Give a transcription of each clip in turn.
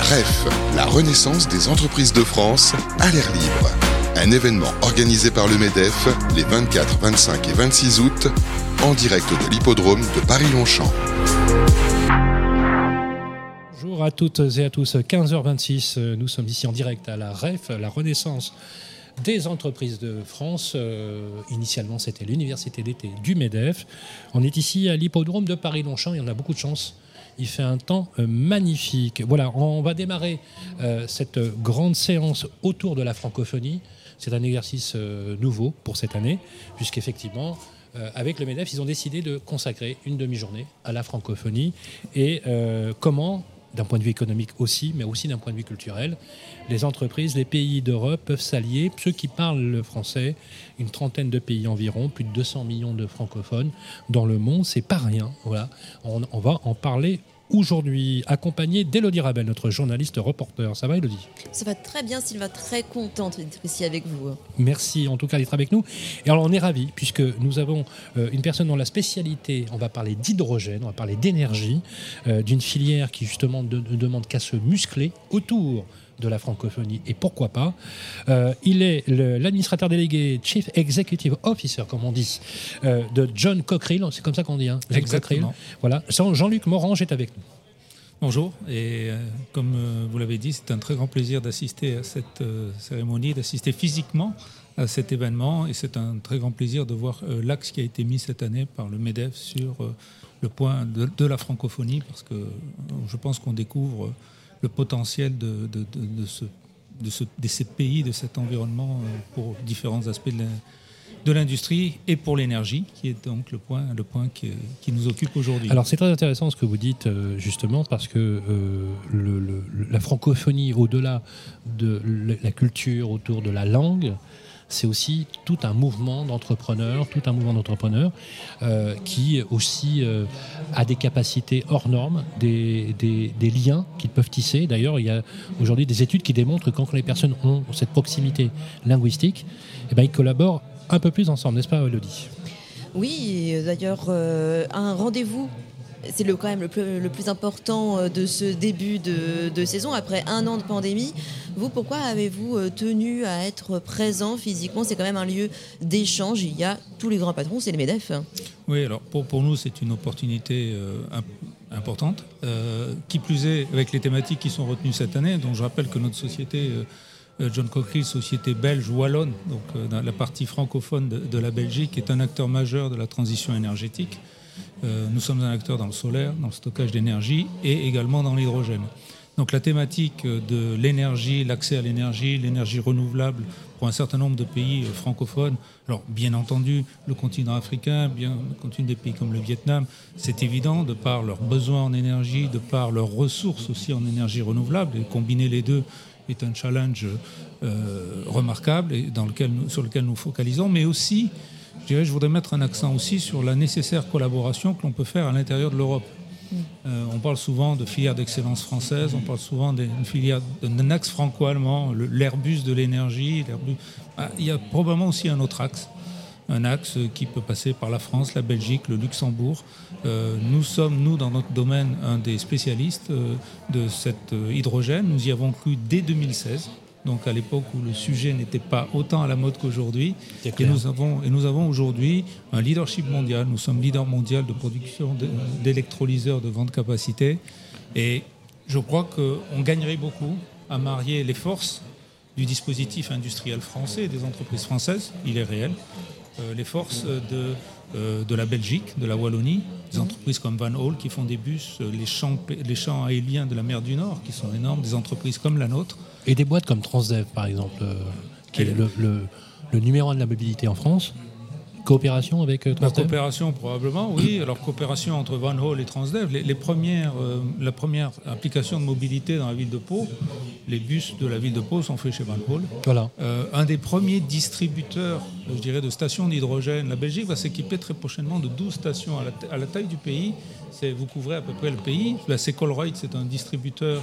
REF, la renaissance des entreprises de France à l'air libre. Un événement organisé par le MEDEF les 24, 25 et 26 août en direct de l'hippodrome de Paris-Longchamp. Bonjour à toutes et à tous, 15h26, nous sommes ici en direct à la REF, la renaissance des entreprises de France. Initialement, c'était l'université d'été du MEDEF. On est ici à l'hippodrome de Paris-Longchamp et on a beaucoup de chance. Il fait un temps magnifique. Voilà, on va démarrer cette grande séance autour de la francophonie. C'est un exercice nouveau pour cette année, puisqu'effectivement, avec le MEDEF, ils ont décidé de consacrer une demi-journée à la francophonie et comment, d'un point de vue économique aussi, mais aussi d'un point de vue culturel, les entreprises, les pays d'Europe peuvent s'allier. Ceux qui parlent le français, une trentaine de pays environ, plus de 200 millions de francophones dans le monde, c'est pas rien. Voilà, on va en parler aujourd'hui, accompagné d'Élodie Rabel, notre journaliste reporter. Ça va, Élodie ? Ça va très bien, Sylvain, très contente d'être ici avec vous. Merci en tout cas d'être avec nous. Et alors on est ravis puisque nous avons une personne dont la spécialité, on va parler d'hydrogène, on va parler d'énergie, d'une filière qui justement ne demande qu'à se muscler autour de la francophonie, et pourquoi pas. Il est l'administrateur délégué, Chief Executive Officer, comme on dit, de John Cockerill, c'est comme ça qu'on dit, hein, John Cockerill. Voilà. Jean-Luc Morange est avec nous. Bonjour, et comme vous l'avez dit, c'est un très grand plaisir d'assister à cette cérémonie, d'assister physiquement à cet événement, et c'est un très grand plaisir de voir l'axe qui a été mis cette année par le MEDEF sur le point de la francophonie, parce que je pense qu'on découvre le potentiel de ces pays, de cet environnement pour différents aspects de l'industrie et pour l'énergie, qui est donc le point qui nous occupe aujourd'hui. Alors c'est très intéressant ce que vous dites justement, parce que la francophonie, au-delà de la culture, autour de la langue, c'est aussi tout un mouvement d'entrepreneurs, qui aussi a des capacités hors normes, des liens qu'ils peuvent tisser. D'ailleurs, il y a aujourd'hui des études qui démontrent que quand les personnes ont cette proximité linguistique, eh ben, ils collaborent un peu plus ensemble, n'est-ce pas, Élodie ? Oui, d'ailleurs, un rendez-vous, c'est quand même le plus important de ce début de saison, après un an de pandémie. Vous, pourquoi avez-vous tenu à être présent physiquement ? C'est quand même un lieu d'échange. Il y a tous les grands patrons, c'est les MEDEF. Oui, alors pour nous, c'est une opportunité importante. Qui plus est, avec les thématiques qui sont retenues cette année, donc je rappelle que notre société, John Cockerill, société belge wallonne, donc dans la partie francophone de la Belgique, est un acteur majeur de la transition énergétique. Nous sommes un acteur dans le solaire, dans le stockage d'énergie et également dans l'hydrogène. Donc la thématique de l'énergie, l'accès à l'énergie, l'énergie renouvelable pour un certain nombre de pays francophones, alors bien entendu le continent africain, le continent des pays comme le Vietnam, c'est évident de par leurs besoins en énergie, de par leurs ressources aussi en énergie renouvelable, et combiner les deux est un challenge remarquable et sur lequel nous focalisons, mais aussi je voudrais mettre un accent aussi sur la nécessaire collaboration que l'on peut faire à l'intérieur de l'Europe. On parle souvent de filière d'excellence française, on parle souvent d'une filière d'un axe franco-allemand, l'Airbus de l'énergie. Il y a probablement aussi un autre axe, un axe qui peut passer par la France, la Belgique, le Luxembourg. Nous sommes, dans notre domaine, un des spécialistes de cet hydrogène. Nous y avons cru dès 2016. Donc à l'époque où le sujet n'était pas autant à la mode qu'aujourd'hui. Et nous avons aujourd'hui un leadership mondial. Nous sommes leader mondial de production d'électrolyseurs de grande capacité. Et je crois qu'on gagnerait beaucoup à marier les forces du dispositif industriel français et des entreprises françaises. Il est réel. Les forces de la Belgique, de la Wallonie, des entreprises comme Van Hool qui font des bus, les champs à éoliens de la mer du Nord qui sont énormes, des entreprises comme la nôtre. Et des boîtes comme Transdev, par exemple, qui est le numéro 1 de la mobilité en France. Coopération avec Transdev ? Coopération, probablement, oui. Alors, coopération entre Van Hool et Transdev. La première application de mobilité dans la ville de Pau, les bus de la ville de Pau sont faits chez Van Hool. Voilà. Un des premiers distributeurs, je dirais, de stations d'hydrogène. La Belgique va s'équiper très prochainement de 12 stations à la taille du pays. Vous couvrez à peu près le pays. La Secolreuth, c'est un distributeur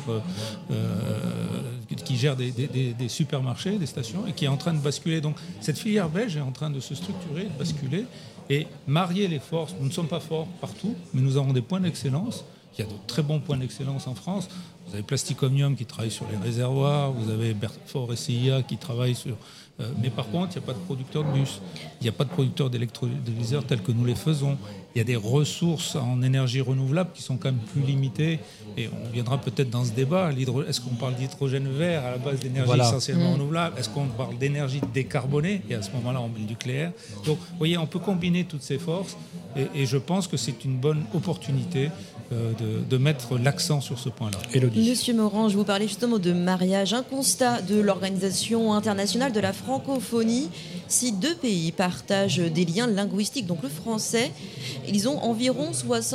qui gère des supermarchés, des stations, et qui est en train de basculer. Donc, cette filière belge est en train de se structurer, de basculer, et marier les forces. Nous ne sommes pas forts partout, mais nous avons des points d'excellence. Il y a de très bons points d'excellence en France. Vous avez Plastic Omnium qui travaille sur les réservoirs, vous avez Bertford et CIA qui travaillent sur... mais par contre, il n'y a pas de producteur de bus, il n'y a pas de producteur d'électrolyseurs tels que nous les faisons. Il y a des ressources en énergie renouvelable qui sont quand même plus limitées. Et on viendra peut-être dans ce débat. Est-ce qu'on parle d'hydrogène vert à la base d'énergie essentiellement renouvelable? Est-ce qu'on parle d'énergie décarbonée? Et à ce moment-là, on met le nucléaire. Donc, vous voyez, on peut combiner toutes ces forces. Et je pense que c'est une bonne opportunité de mettre l'accent sur ce point-là. Élodie. Monsieur Morange, vous parlez justement de mariage. Un constat de l'Organisation internationale de la francophonie. Si deux pays partagent des liens linguistiques, donc le français, ils ont environ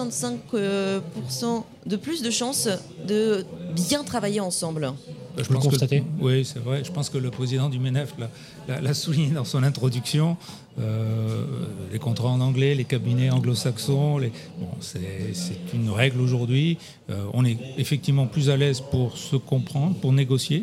65% de plus de chances de bien travailler ensemble. Je pense que, oui, c'est vrai. Je pense que le président du MEDEF l'a souligné dans son introduction. Les contrats en anglais, les cabinets anglo-saxons, c'est une règle aujourd'hui. On est effectivement plus à l'aise pour se comprendre, pour négocier.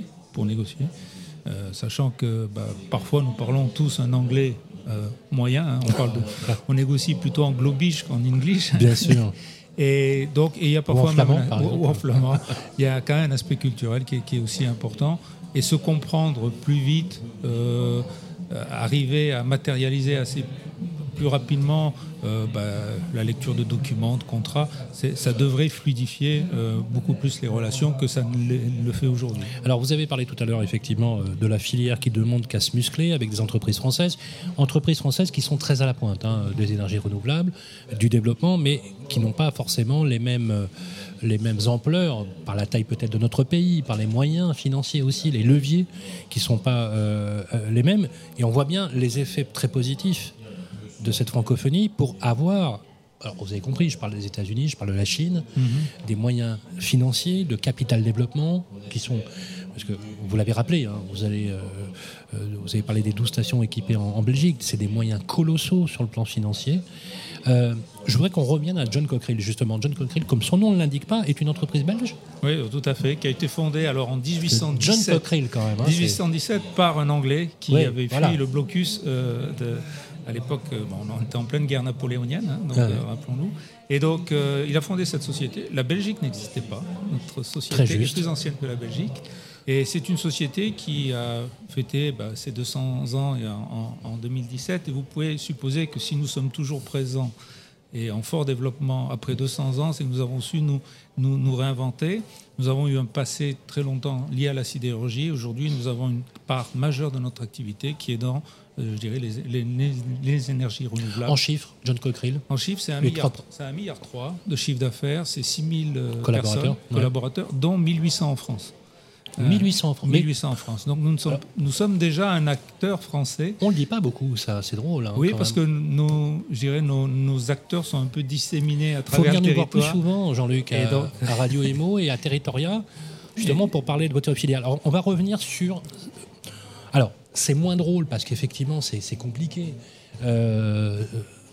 Sachant que parfois nous parlons tous un anglais moyen. On négocie plutôt en globish qu'en english. Bien sûr. Et donc, il y a parfois ou en flamand, il y a quand même un aspect culturel qui est aussi important. Et se comprendre plus vite, arriver à matérialiser plus rapidement la lecture de documents, de contrats, ça devrait fluidifier beaucoup plus les relations que ça ne le fait aujourd'hui. Alors vous avez parlé tout à l'heure effectivement de la filière qui demande qu'à se muscler avec des entreprises françaises qui sont très à la pointe des énergies renouvelables, du développement, mais qui n'ont pas forcément les mêmes ampleurs, par la taille peut-être de notre pays, par les moyens financiers aussi, les leviers qui ne sont pas les mêmes. Et on voit bien les effets très positifs de cette francophonie pour avoir, alors vous avez compris, je parle des États-Unis, je parle de la Chine, des moyens financiers, de capital développement qui sont, parce que vous l'avez rappelé, vous avez parlé des 12 stations équipées en Belgique, c'est des moyens colossaux sur le plan financier. Je voudrais qu'on revienne à John Cockerill, justement. John Cockerill, comme son nom ne l'indique pas, est une entreprise belge. Oui, tout à fait, qui a été fondée alors en 1817. John Cockerill, quand même. 1817 par un Anglais qui avait fui le blocus à l'époque, on était en pleine guerre napoléonienne, rappelons-nous. Et donc, il a fondé cette société. La Belgique n'existait pas. Notre société est plus ancienne que la Belgique. Et c'est une société qui a fêté ses 200 ans en 2017. Et vous pouvez supposer que si nous sommes toujours présents et en fort développement après 200 ans, c'est que nous avons su nous réinventer. Nous avons eu un passé très longtemps lié à la sidérurgie. Aujourd'hui, nous avons une part majeure de notre activité qui est dans les énergies renouvelables. En chiffres, John Cockerill? En chiffres, c'est 1,3 milliard de chiffre d'affaires. C'est 6 000 collaborateurs, dont 1 800 en France. 1800 en France. 1800 en France. Donc nous sommes déjà un acteur français. On ne le dit pas beaucoup, ça, c'est drôle. Oui, parce que nos acteurs sont un peu disséminés à travers le territoire. Il faut venir nous voir plus souvent, Jean-Luc, à Radio Imo et à Territoria, justement pour parler de votre filiale. Alors, on va revenir sur... Alors, c'est moins drôle parce qu'effectivement, c'est compliqué. Le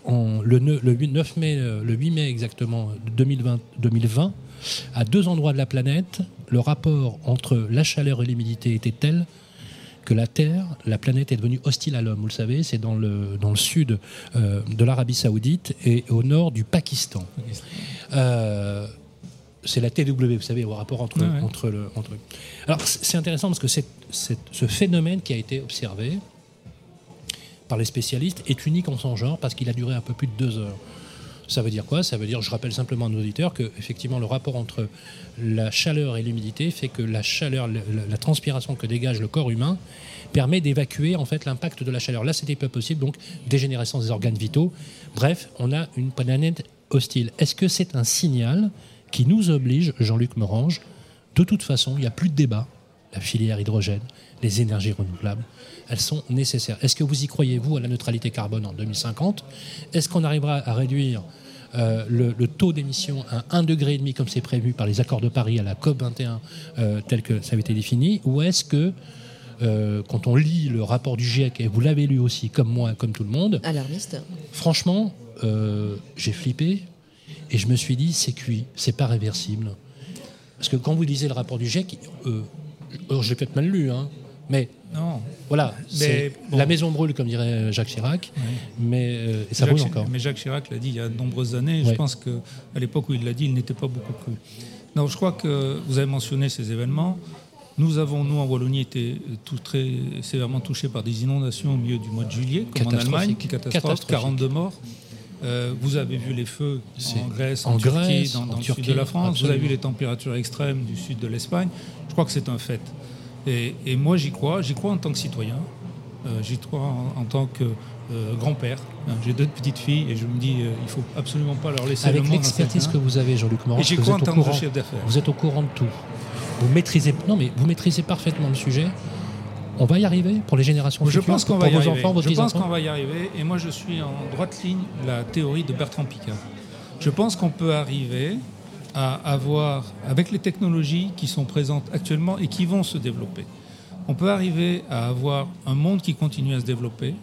8 mai exactement 2020, à 2 endroits de la planète, le rapport entre la chaleur et l'humidité était tel que la Terre, la planète est devenue hostile à l'homme. Vous le savez, c'est dans le sud de l'Arabie Saoudite et au nord du Pakistan. C'est la TW, vous savez, au rapport entre... Alors, c'est intéressant parce que ce phénomène qui a été observé par les spécialistes est unique en son genre parce qu'il a duré un peu plus de 2 heures. Ça veut dire quoi? Ça veut dire, je rappelle simplement à nos auditeurs, que effectivement le rapport entre la chaleur et l'humidité fait que la chaleur, la transpiration que dégage le corps humain permet d'évacuer en fait l'impact de la chaleur. Là, c'était pas possible, donc dégénérescence des organes vitaux. Bref, on a une planète hostile. Est-ce que c'est un signal qui nous oblige, Jean-Luc Morange, de toute façon, il n'y a plus de débat, la filière hydrogène, les énergies renouvelables, elles sont nécessaires. Est-ce que vous y croyez, vous, à la neutralité carbone en 2050? Est-ce qu'on arrivera à réduire le taux d'émission à 1,5 degré comme c'est prévu par les accords de Paris à la COP21 tel que ça avait été défini? Ou est-ce que, quand on lit le rapport du GIEC, et vous l'avez lu aussi, comme moi, comme tout le monde, alarmiste, franchement, j'ai flippé et je me suis dit, c'est cuit, c'est pas réversible. Parce que quand vous lisez le rapport du GIEC, j'ai peut-être mal lu, mais Non. Voilà, la maison brûle, comme dirait Jacques Chirac, mais ça brûle encore. Mais Jacques Chirac l'a dit il y a de nombreuses années. Je pense qu'à l'époque où il l'a dit, il n'était pas beaucoup cru. Non, je crois que vous avez mentionné ces événements. Nous en Wallonie, été très sévèrement touchés par des inondations au milieu du mois de juillet, comme en Allemagne, catastrophe, 42 morts. Vous avez vu les feux en Grèce, en Turquie, dans le sud de la France. Absolument. Vous avez vu les températures extrêmes du sud de l'Espagne. Je crois que c'est un fait. Et moi, j'y crois en tant que citoyen. J'y crois en tant que grand-père. J'ai 2 petites filles et je me dis il ne faut absolument pas leur laisser le monde. Avec l'expertise que vous avez, Jean-Luc Morand, et j'y crois en tant que chef d'affaires. Vous êtes au courant de tout. Vous maîtrisez parfaitement le sujet. On va y arriver pour les générations futures. Je pense qu'on va y arriver. Je pense qu'on va y arriver. Et moi, je suis en droite ligne la théorie de Bertrand Piccard. Je pense qu'on peut arriver à avoir, avec les technologies qui sont présentes actuellement et qui vont se développer, on peut arriver à avoir un monde qui continue à se développer,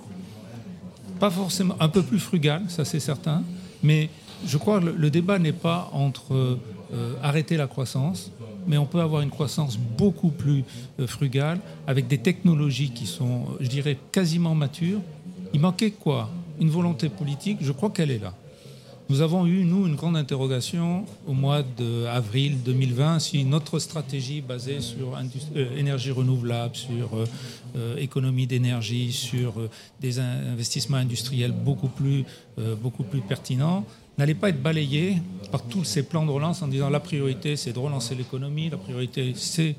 pas forcément un peu plus frugal, ça c'est certain, mais je crois que le débat n'est pas entre arrêter la croissance, mais on peut avoir une croissance beaucoup plus frugale, avec des technologies qui sont, je dirais, quasiment matures. Il manquait quoi ? Une volonté politique, je crois qu'elle est là. Nous avons eu, nous, une grande interrogation au mois d'avril 2020 si notre stratégie basée sur énergie renouvelable, sur économie d'énergie, sur des investissements industriels beaucoup plus pertinents, n'allait pas être balayée par tous ces plans de relance en disant la priorité c'est de relancer l'économie, la priorité c'est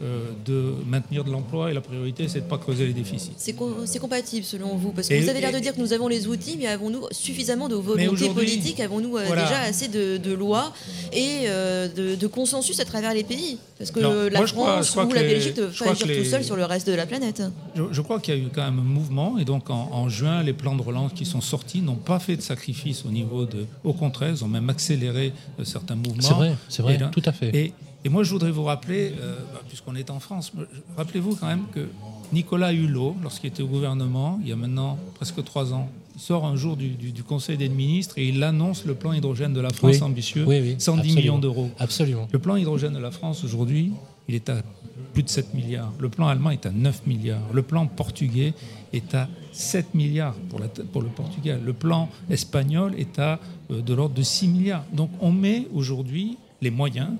de maintenir de l'emploi et la priorité c'est de ne pas creuser les déficits. C'est compatible selon vous, parce que vous avez l'air de dire que nous avons les outils, mais avons-nous suffisamment de volonté politique, avons-nous déjà assez de lois et de consensus à travers les pays, parce que la France ou la Belgique ne peuvent pas agir tout seul sur le reste de la planète. Je crois qu'il y a eu quand même un mouvement, et donc en juin les plans de relance qui sont sortis n'ont pas fait de sacrifice au niveau au contraire, ils ont même accéléré certains mouvements. C'est vrai, tout à fait. Et moi, je voudrais vous rappeler, puisqu'on est en France, rappelez-vous quand même que Nicolas Hulot, lorsqu'il était au gouvernement, il y a maintenant presque 3 ans, il sort un jour du Conseil des ministres et il annonce le plan hydrogène de la France ambitieux, 110 millions d'euros. Absolument. Le plan hydrogène de la France, aujourd'hui, il est à plus de 7 milliards. Le plan allemand est à 9 milliards. Le plan portugais est à 7 milliards pour le Portugal. Le plan espagnol est à de l'ordre de 6 milliards. Donc on met aujourd'hui les moyens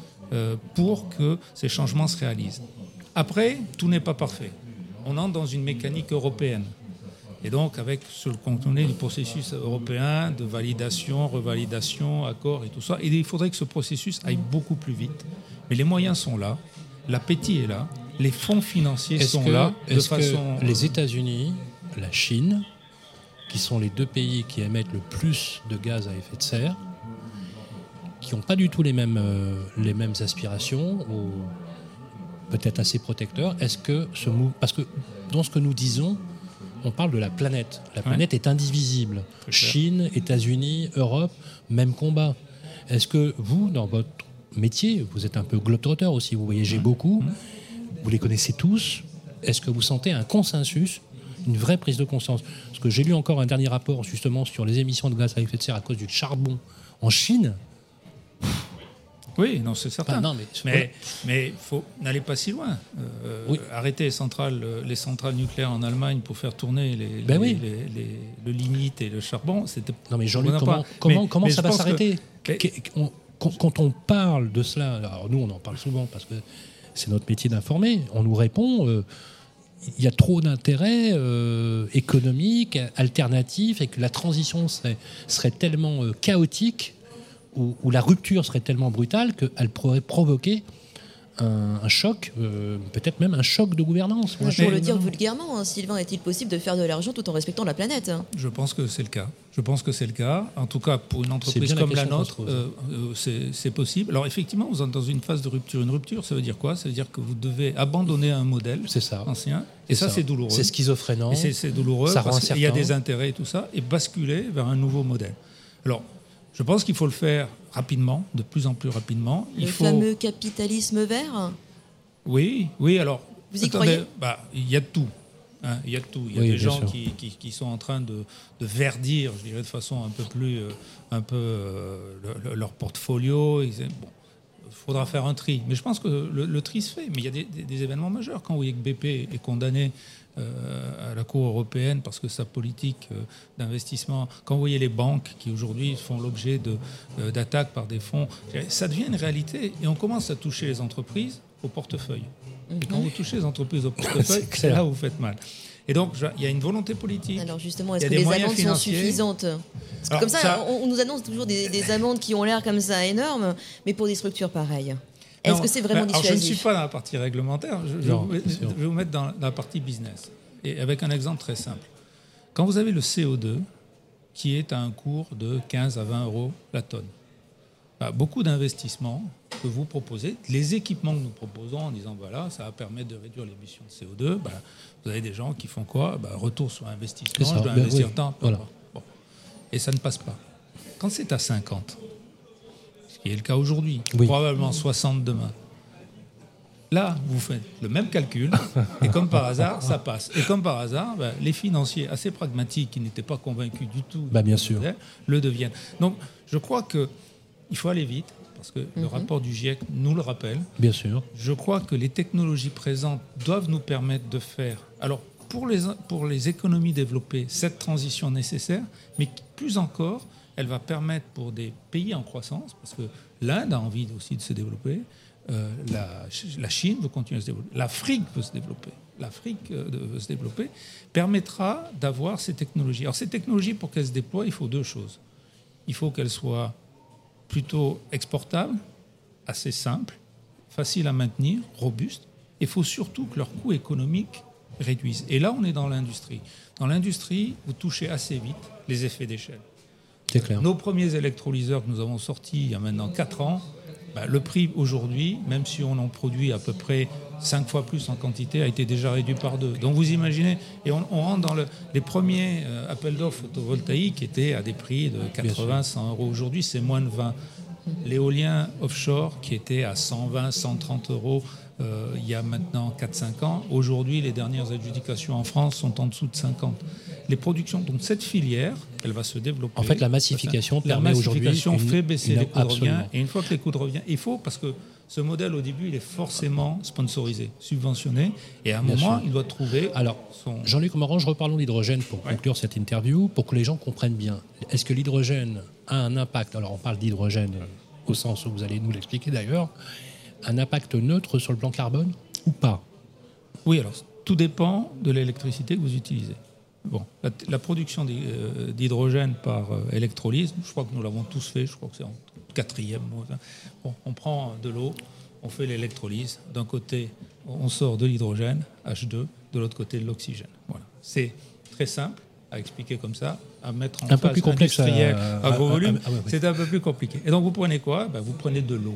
pour que ces changements se réalisent. Après, tout n'est pas parfait. On entre dans une mécanique européenne. Et donc, avec ce contenu du processus européen de validation, revalidation, accord et tout ça, il faudrait que ce processus aille beaucoup plus vite. Mais les moyens sont là, l'appétit est là, les fonds financiers sont là. Est-ce que les États-Unis, la Chine, qui sont les 2 pays qui émettent le plus de gaz à effet de serre, qui n'ont pas du tout les mêmes aspirations, ou peut-être assez protecteurs, est-ce que parce que dans ce que nous disons, on parle de la planète. La planète est indivisible. Chine, États-Unis, Europe, même combat. Est-ce que vous, dans votre métier, vous êtes un peu globe-trotteur aussi, vous voyagez beaucoup, vous les connaissez tous, est-ce que vous sentez un consensus, une vraie prise de conscience ? Parce que j'ai lu encore un dernier rapport justement sur les émissions de gaz à effet de serre à cause du charbon en Chine. Oui, non, c'est certain. Mais faut n'allez pas si loin. Arrêter les centrales nucléaires en Allemagne pour faire tourner le lignite et le charbon, c'était. Non, mais Jean-Luc, comment ça va s'arrêter quand on parle de cela, alors nous on en parle souvent parce que c'est notre métier d'informer, on nous répond il y a trop d'intérêts économiques, alternatifs, et que la transition serait tellement chaotique, où la rupture serait tellement brutale qu'elle pourrait provoquer un choc, peut-être même un choc de gouvernance. Pour le dire vulgairement, Sylvain, est-il possible de faire de l'argent tout en respectant la planète ? Je pense que c'est le cas. En tout cas, pour une entreprise comme la nôtre, c'est possible. Alors effectivement, vous êtes dans une phase de rupture. Une rupture, ça veut dire quoi ? Ça veut dire que vous devez abandonner un modèle ancien. Et ça, c'est douloureux. C'est schizophrénant. Et c'est douloureux parce qu'il y a des intérêts et tout ça. Et basculer vers un nouveau modèle. Alors, je pense qu'il faut le faire rapidement, de plus en plus rapidement. Fameux capitalisme vert ? Oui, alors... Vous y croyez ? Il y a de tout. Il y a de tout. Il y a des gens qui sont en train de verdir, je dirais, de façon un peu leur portfolio. faudra faire un tri. Mais je pense que le tri se fait. Mais il y a des événements majeurs. Quand vous voyez que BP est condamné à la Cour européenne parce que sa politique d'investissement, quand vous voyez les banques qui aujourd'hui font l'objet d'attaques par des fonds, ça devient une réalité. Et on commence à toucher les entreprises au portefeuille. Et quand vous touchez les entreprises au portefeuille, c'est là où vous faites mal. Et donc, il y a une volonté politique. Alors justement, est-ce que les amendes sont suffisantes ? Parce que comme ça, on nous annonce toujours des amendes qui ont l'air comme ça énormes, mais pour des structures pareilles. Est-ce que c'est vraiment dissuasif ? Alors, je ne suis pas dans la partie réglementaire, je vais vous mettre dans la partie business. Et avec un exemple très simple. Quand vous avez le CO2, qui est à un cours de 15 à 20 euros la tonne, beaucoup d'investissements que vous proposez, les équipements que nous proposons en disant voilà, ça va permettre de réduire l'émission de CO2, vous avez des gens qui font quoi ? Retour sur investissement, je dois investir tant. Voilà. Bon. Et ça ne passe pas. Quand c'est à 50, ce qui est le cas aujourd'hui, probablement 60 demain, là, vous faites le même calcul et comme par hasard, ça passe. Et comme par hasard, les financiers assez pragmatiques qui n'étaient pas convaincus du tout bien sûr. Le deviennent. Donc, je crois qu'il faut aller vite. Parce que le rapport du GIEC nous le rappelle. Bien sûr. Je crois que les technologies présentes doivent nous permettre de faire, alors pour les économies développées, cette transition nécessaire, mais plus encore, elle va permettre pour des pays en croissance, parce que l'Inde a envie aussi de se développer, la Chine veut continuer à se développer, l'Afrique veut se développer, permettra d'avoir ces technologies. Alors ces technologies, pour qu'elles se déploient, il faut deux choses. Il faut qu'elles soient plutôt exportables, assez simples, faciles à maintenir, robustes. Il faut surtout que leur coût économique réduise. Et là, on est dans l'industrie. Dans l'industrie, vous touchez assez vite les effets d'échelle. C'est clair. Nos premiers électrolyseurs que nous avons sortis il y a maintenant 4 ans, le prix aujourd'hui, même si on en produit à peu près 5 fois plus en quantité, a été déjà réduit par 2. Donc vous imaginez, et on rentre dans les premiers appels d'offres photovoltaïques qui étaient à des prix de 80, 100 euros. Aujourd'hui, c'est moins de 20. L'éolien offshore qui était à 120, 130 euros il y a maintenant 4-5 ans. Aujourd'hui, les dernières adjudications en France sont en dessous de 50. Les productions, donc cette filière, elle va se développer. En fait, la massification permet aujourd'hui... La massification fait baisser les coûts de revient. Et une fois que les coûts de revient, il faut, parce que ce modèle, au début, il est forcément sponsorisé, subventionné. Et à un moment, il doit trouver... Alors, Jean-Luc Morange, reparlons d'hydrogène pour conclure cette interview, pour que les gens comprennent bien. Est-ce que l'hydrogène a un impact ? Alors, on parle d'hydrogène au sens où vous allez nous l'expliquer d'ailleurs. Un impact neutre sur le plan carbone ou pas ? Oui, alors tout dépend de l'électricité que vous utilisez. Bon, la production d'hydrogène par électrolyse, je crois que nous l'avons tous fait, je crois que c'est en 4e. Bon, on prend de l'eau, on fait l'électrolyse. D'un côté, on sort de l'hydrogène, H2, de l'autre côté de l'oxygène. Voilà. C'est très simple à expliquer comme ça, à mettre en un peu plus complexe à gros volume. C'est un peu plus compliqué. Et donc vous prenez quoi ? Vous prenez de l'eau,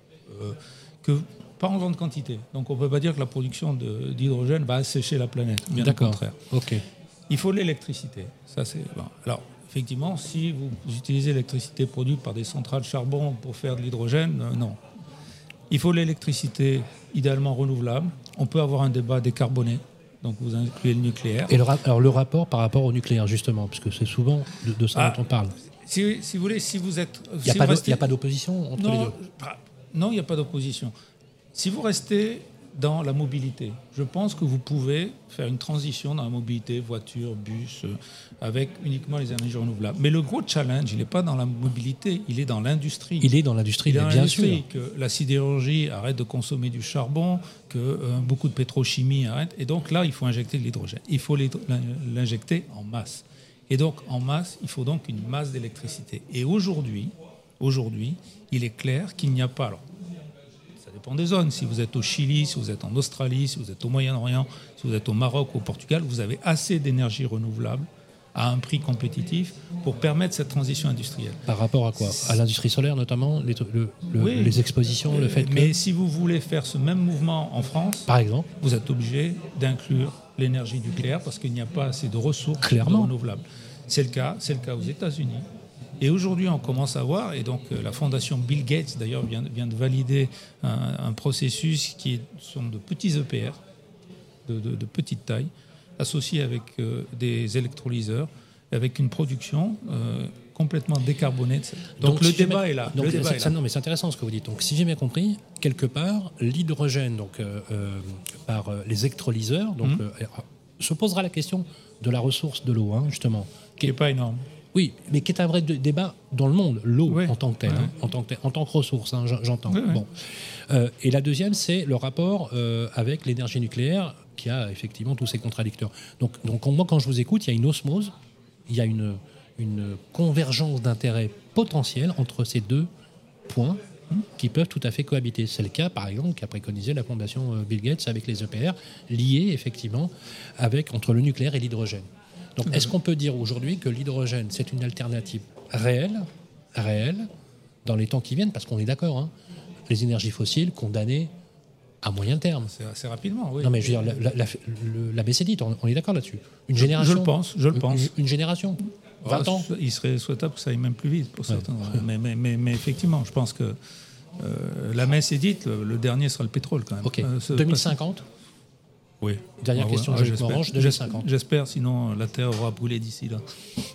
pas en grande quantité. Donc on ne peut pas dire que la production d'hydrogène va assécher la planète. Bien au contraire. Okay. Il faut de l'électricité. Ça, c'est bon. Alors, effectivement, si vous utilisez l'électricité produite par des centrales charbon pour faire de l'hydrogène, non. Il faut de l'électricité idéalement renouvelable. On peut avoir un débat décarboné. Donc vous incluez le nucléaire. Et alors le rapport par rapport au nucléaire, justement, parce que c'est souvent de ça dont on parle. Si vous voulez, si vous êtes... Il n'y a pas d'opposition entre les deux. Non, il n'y a pas d'opposition. Si vous restez dans la mobilité, je pense que vous pouvez faire une transition dans la mobilité, voiture, bus, avec uniquement les énergies renouvelables. Mais le gros challenge, il n'est pas dans la mobilité, il est dans l'industrie. Il est dans l'industrie, bien sûr. Que la sidérurgie arrête de consommer du charbon, que beaucoup de pétrochimie arrête. Et donc là, il faut injecter de l'hydrogène. Il faut l'injecter en masse. Et donc, en masse, il faut donc une masse d'électricité. Et aujourd'hui, il est clair qu'il n'y a pas... Alors, ça dépend des zones. Si vous êtes au Chili, si vous êtes en Australie, si vous êtes au Moyen-Orient, si vous êtes au Maroc ou au Portugal, vous avez assez d'énergie renouvelable à un prix compétitif pour permettre cette transition industrielle. Par rapport à quoi ? À l'industrie solaire notamment, les expositions, le fait que... Mais si vous voulez faire ce même mouvement en France, par exemple, vous êtes obligé d'inclure l'énergie nucléaire parce qu'il n'y a pas assez de ressources renouvelables. C'est le cas aux États-Unis. Et aujourd'hui, on commence à voir, et donc la fondation Bill Gates, d'ailleurs, vient de valider un processus qui sont de petits EPR, de petite taille, associés avec des électrolyseurs, avec une production complètement décarboné. Donc le débat est là. Donc, non, mais c'est intéressant ce que vous dites. Donc, si j'ai bien compris, quelque part, l'hydrogène, donc par les électrolyseurs, donc se posera la question de la ressource de l'eau, justement, qui n'est pas énorme. Oui, mais qui est un vrai débat dans le monde, l'eau en tant que telle, en tant que ressource, j'entends. Oui. Bon. Et la deuxième, c'est le rapport avec l'énergie nucléaire, qui a effectivement tous ces contradicteurs. Donc moi, quand je vous écoute, il y a une osmose, il y a une convergence d'intérêts potentiels entre ces deux points qui peuvent tout à fait cohabiter. C'est le cas, par exemple, qu'a préconisé la fondation Bill Gates avec les EPR, liés effectivement entre le nucléaire et l'hydrogène. Donc, est-ce qu'on peut dire aujourd'hui que l'hydrogène, c'est une alternative réelle, dans les temps qui viennent, parce qu'on est d'accord, les énergies fossiles condamnées à moyen terme. C'est assez rapidement, oui. Non, mais je veux dire, la baisse est dite, on est d'accord là-dessus. Une génération. Je le pense. Une génération 20 ans. Il serait souhaitable que ça aille même plus vite pour certains. Mais effectivement, je pense que la messe est dite, le dernier sera le pétrole quand même. Ok. 2050 Oui. Dernière question, Jean-Luc Morange, 2050. J'espère, sinon la Terre aura brûlé d'ici là.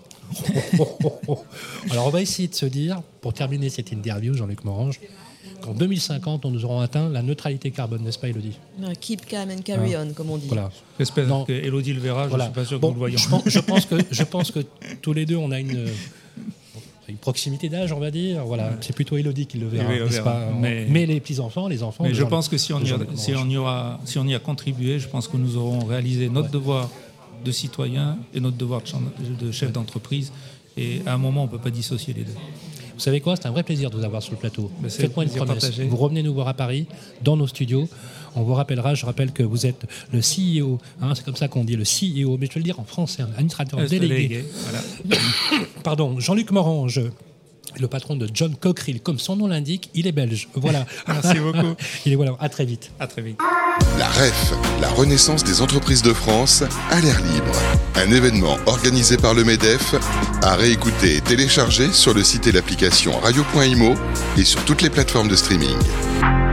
Alors on va essayer de se dire, pour terminer cette interview, Jean-Luc Morange, qu'en 2050, nous aurons atteint la neutralité carbone, n'est-ce pas, Élodie ? Keep calm and carry on, comme on dit. Voilà. J'espère que Élodie le verra, je ne suis pas sûr que nous le voyons. Je pense que tous les deux, on a une proximité d'âge, on va dire. Voilà. C'est plutôt Élodie qui le verra, n'est-ce pas ? Mais les petits-enfants, les enfants... Mais je pense que si on y a contribué, je pense que nous aurons réalisé notre devoir de citoyen et notre devoir de chef d'entreprise. Et à un moment, on ne peut pas dissocier les deux. Vous savez quoi ? C'est un vrai plaisir de vous avoir sur le plateau. Faites-moi une promesse. Partagé. Vous revenez nous voir à Paris, dans nos studios. On vous rappellera, je rappelle que vous êtes le CEO, c'est comme ça qu'on dit, le CEO, mais je vais le dire en français, administrateur délégué. Voilà. Pardon, Jean-Luc Morange, le patron de John Cockerill, comme son nom l'indique, il est belge. Voilà. Merci beaucoup. Il est voilà. À très vite. À très vite. La REF, la Renaissance des entreprises de France, à l'air libre. Un événement organisé par le MEDEF, à réécouter et télécharger sur le site et l'application radio.imo et sur toutes les plateformes de streaming.